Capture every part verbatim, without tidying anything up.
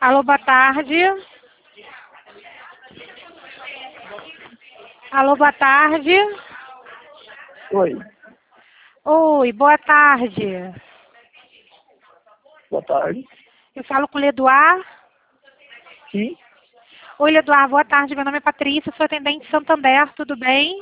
Alô, boa tarde. Alô, boa tarde. Oi, Oi, boa tarde. boa tarde. Eu falo com o Leduar. Sim, Oi, Leduar, boa tarde. Meu nome é Patrícia, sou atendente de Santander, tudo bem?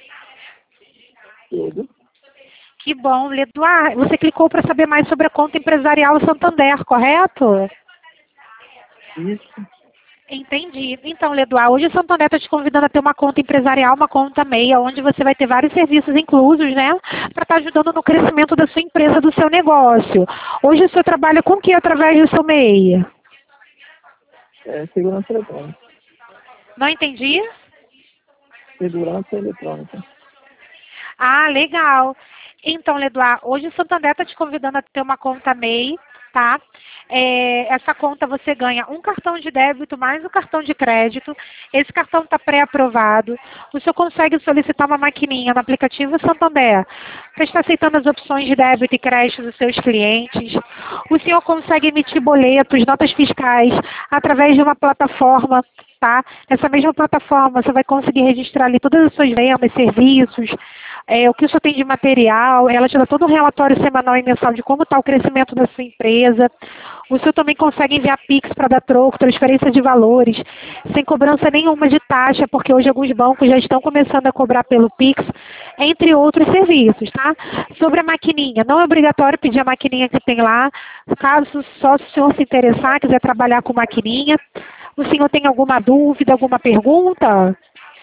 tudo. Que bom, Leduar. Você clicou para saber mais sobre a conta empresarial Santander, correto? Isso. Entendi. Então, Leduar, hoje o Santander está te convidando a ter uma conta empresarial, uma conta meia, onde você vai ter vários serviços inclusos, né? Para estar ajudando no crescimento da sua empresa, do seu negócio. Hoje o senhor trabalha com o que através do seu meia? É segurança eletrônica. Não entendi? Segurança eletrônica. Ah, legal. Então, Leduar, hoje o Santander está te convidando a ter uma conta MEI, tá? É, essa conta você ganha um cartão de débito mais um cartão de crédito. Esse cartão está pré-aprovado. O senhor consegue solicitar uma maquininha no aplicativo Santander para estar aceitando as opções de débito e crédito dos seus clientes. O senhor consegue emitir boletos, notas fiscais através de uma plataforma, tá? Nessa mesma plataforma você vai conseguir registrar ali todas as suas vendas, serviços, é, o que o senhor tem de material, ela te dá todo um relatório semanal e mensal de como está o crescimento da sua empresa. O senhor também consegue enviar Pix para dar troco, transferência de valores, sem cobrança nenhuma de taxa, porque hoje alguns bancos já estão começando a cobrar pelo Pix, entre outros serviços, tá? Sobre a maquininha, não é obrigatório pedir a maquininha que tem lá, caso só se o senhor se interessar, quiser trabalhar com maquininha. O senhor tem alguma dúvida, alguma pergunta?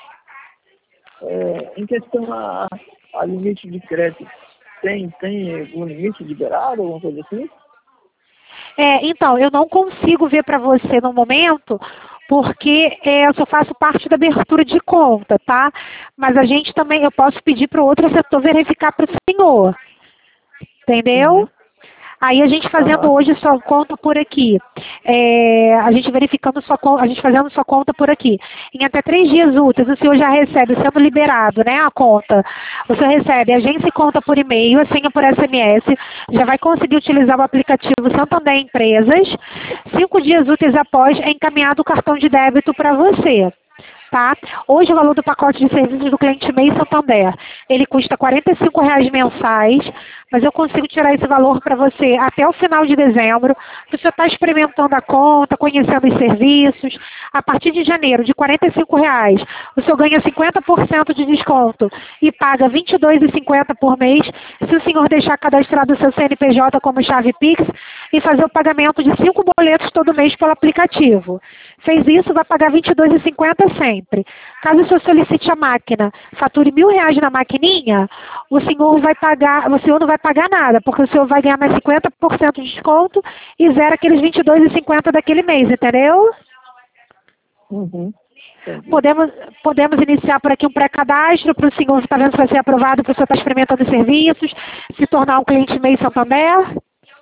É, em questão a, a limite de crédito, tem, tem algum limite liberado, alguma coisa assim? É, então, eu não consigo ver para você no momento, porque é, eu só faço parte da abertura de conta, tá? Mas a gente também, eu posso pedir para o outro setor verificar para o senhor, entendeu? Uhum. Aí a gente fazendo Aham. hoje sua conta por aqui, é, a gente verificando sua conta, a gente fazendo sua conta por aqui. Em até três dias úteis, o senhor já recebe, sendo liberado, né, a conta. O senhor recebe agência e conta por e-mail, a senha por S M S, já vai conseguir utilizar o aplicativo Santander Empresas. Cinco dias úteis após é encaminhado o cartão de débito para você. Tá? Hoje o valor do pacote de serviços do cliente MEI Santander, ele custa quarenta e cinco reais mensais, mas eu consigo tirar esse valor para você até o final de dezembro. Você está experimentando a conta, conhecendo os serviços. A partir de janeiro, de quarenta e cinco reais, o senhor ganha cinquenta por cento de desconto e paga vinte e dois reais e cinquenta centavos por mês, se o senhor deixar cadastrado o seu C N P J como chave Pix e fazer o pagamento de cinco boletos todo mês pelo aplicativo. Fez isso, vai pagar vinte e dois reais e cinquenta centavos sempre. Caso o senhor solicite a máquina, fature mil reais na maquininha, o senhor vai pagar, o senhor não vai pagar nada, porque o senhor vai ganhar mais cinquenta por cento de desconto e zera aqueles vinte e dois reais e cinquenta centavos daquele mês, entendeu? Uhum. Entendi. Podemos, podemos iniciar por aqui um pré-cadastro para o senhor estar vendo se vai ser aprovado, para o senhor estar experimentando os serviços, se tornar um cliente MEI Santander.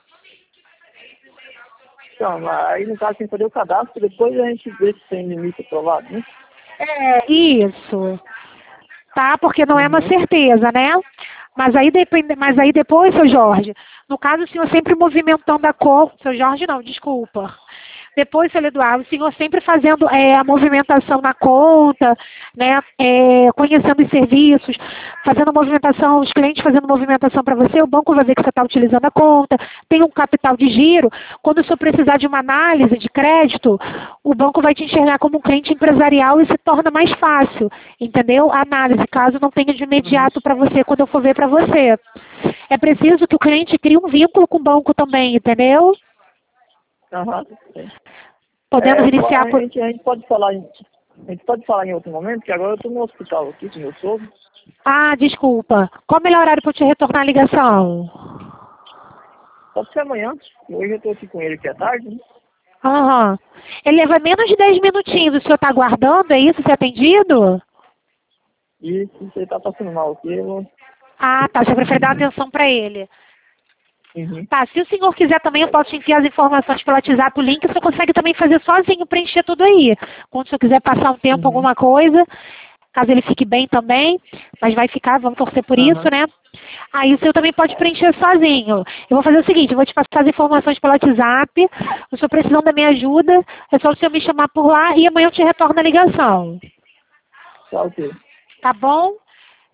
Então, aí no caso tem que fazer o cadastro, depois a gente vê se tem limite aprovado, né? É, isso. Tá? Porque não é uma Uhum. certeza, né? Mas aí, depende, mas aí depois, seu Jorge, no caso o senhor sempre movimentando a conta, seu Jorge não, desculpa. Depois, seu Eduardo, o senhor sempre fazendo é, a movimentação na conta, né? É, conhecendo os serviços, fazendo movimentação, os clientes fazendo movimentação para você, o banco vai ver que você está utilizando a conta, tem um capital de giro. Quando o senhor precisar de uma análise de crédito, o banco vai te enxergar como um cliente empresarial e se torna mais fácil, entendeu? A análise, caso não tenha de imediato para você, quando eu for ver para você. É preciso que o cliente crie um vínculo com o banco também, entendeu? Aham. Podemos É, iniciar a por... gente, a gente pode falar em, a gente pode falar em outro momento, que agora eu estou no hospital aqui com meu sogro. Ah, desculpa. Qual o melhor horário para eu te retornar a ligação? Pode ser amanhã. Hoje eu estou aqui com ele aqui à tarde, né? Aham. Ele leva menos de dez minutinhos. O senhor está aguardando, é isso? Ser atendido? E se você está passando mal aqui, eu vou... Ah, tá. Você prefere dar atenção para ele. Uhum. Tá, se o senhor quiser também, eu posso te enviar as informações pelo WhatsApp, o link, você consegue também fazer sozinho, preencher tudo aí. Quando o senhor quiser passar um tempo, Uhum. alguma coisa, caso ele fique bem também, mas vai ficar, vamos torcer por isso, Aham. né? Aí o senhor também pode preencher sozinho. Eu vou fazer o seguinte, eu vou te passar as informações pelo WhatsApp. O senhor precisando da minha ajuda, é só o senhor me chamar por lá e amanhã eu te retorno a ligação. Tá ok. Tá bom?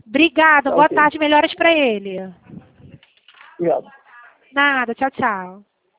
Obrigada. Tá Boa ok. tarde. Melhoras para ele. Obrigado. Nada. Tchau, tchau.